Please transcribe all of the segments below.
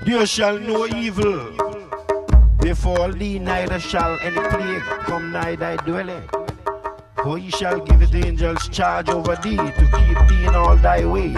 There shall no evil befall thee, neither shall any plague come nigh thy dwelling. For he shall give his angels charge over thee to keep thee in all thy ways.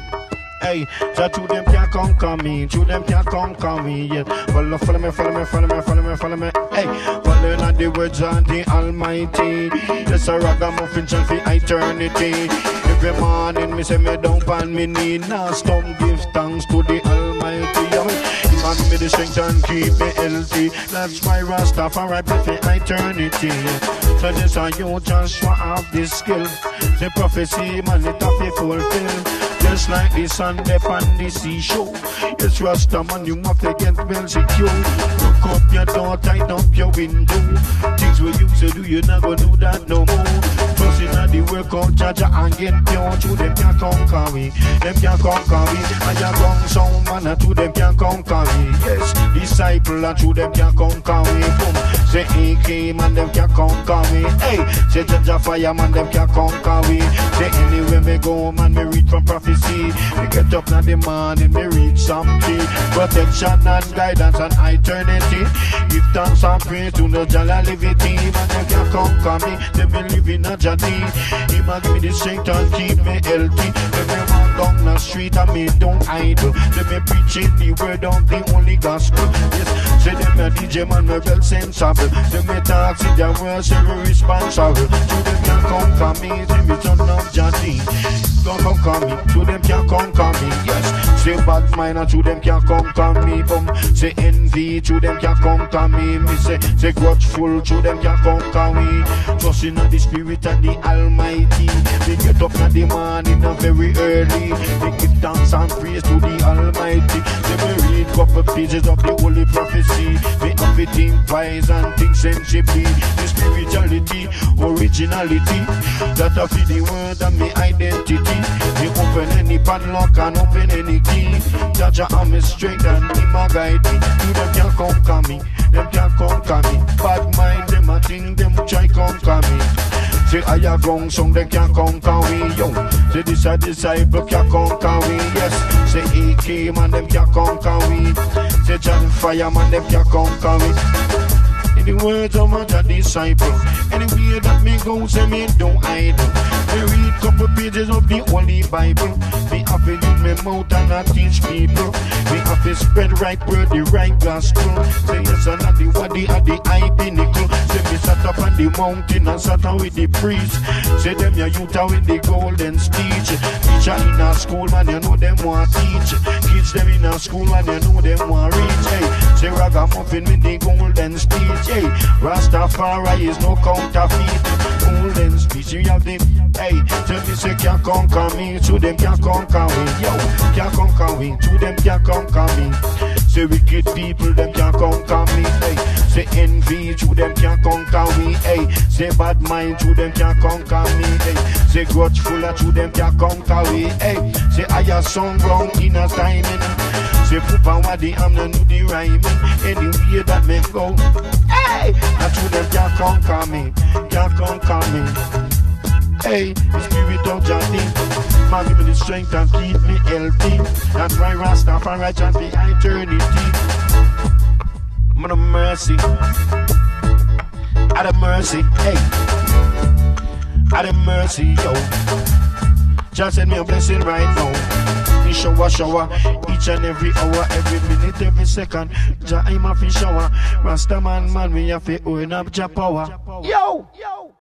Hey, so to them can't conquer me, to them can't conquer me yet. Follow me, follow me, follow me, follow me, follow me. Hey, follow not the words of the Almighty. This a ragamuffin shall for eternity. Every morning me say me down on me knee. Now stop give thanks to the Almighty. He man me the strength and keep me healthy. That's why Rastafari pray for eternity. So this a you Joshua have this skill. The prophecy man it have to fulfill. Just like the sun up on the seashore. Yes, Rasta man, you have to get well secure. Look up your door, tighten up your window. Things we used to do, you not gonna do that no more. Trust in the workout, Jaja, and get pure. To them can't conquer me, them can't conquer me. And your wrong sound man, to them can't conquer me. Yes, disciple, and to them can't conquer me. Boom, say AK man, them can't conquer me. Hey, say Jaja fire man, them can't conquer me. Say anywhere me go, man, me read from prophecy. Me get up in the morning, me read something. Protection and guidance and eternity. Give thanks and praise to the Jalalivity. Man, them can't conquer me. They believe in a Jadi. He man give me the strength and keep me healthy. Let me walk down the street and me don't idle. Let me preaching the word of the only gospel. Yes, say them a DJ man, me well sensible. Say me talk, see their words, say we responsible. To them can't conquer me, say me son of Jadi. Don't conquer me, to them can't conquer me. Yes, say bad mind and to them can't conquer me. Boom, say envy, to them can't conquer me. Me say grudgeful, to them can't conquer me. Trust in the Spirit and the Almighty. They get up in the morning very early. They give thanks and praise to the Almighty. They may read couple pages of the Holy Prophecy. They have to think wise and think sensibly. The spirituality, originality, that I feel the word and my identity. They open any padlock and open any key. Jaja am my strength and he my guide me. You them can't conquer me, them can't conquer me. Bad mind them a think them try conquer me. Say I a gong song they can't conquer me. Yo, say this a disciple can't conquer me. Yes, say AK man them can't conquer me. Say John Fire man them can't conquer me. In the words of my disciple, anywhere that me go, say me don't idle. Me read couple pages of the Holy Bible. Me have to use my mouth and I teach people. Me have to spread right word, the right gospel. Say yes and not the body at the high pinnacle. Say me sat up on the mountain and sat down with the priest. Say them your youth are with the golden speech. Teacher in a school man, you know them want teach. Kids them in a school man, you know them want reach. Hey, say ragamuffin with the golden speech. Hey, Rastafari is no counterfeit. Golden speech, you have the hey, tell me say can't conquer me, to them can't conquer me. Yo, can't conquer me, to them can't conquer me. Say wicked people, them can't conquer me. Hey, say envy, to them can't conquer me. Hey, say bad mind, to them can't conquer me. Hey, say grudgeful, to them can't conquer me. Hey, say I a song wrong in a timing. Say poop and what the am no know the rhyming. Anyway that me go. Hey, and to them can't conquer me, can't conquer me. Hey, the Spirit of Jadi, man give me the strength and keep me healthy. That's why Rastafari chant for eternity. Man of mercy, out of mercy, hey, out of mercy, yo. Just send me a blessing right now. Me shower, each and every hour, every minute, every second. Jah I'm a fi shower. Rasta man, we have to own up Jah power. Yo.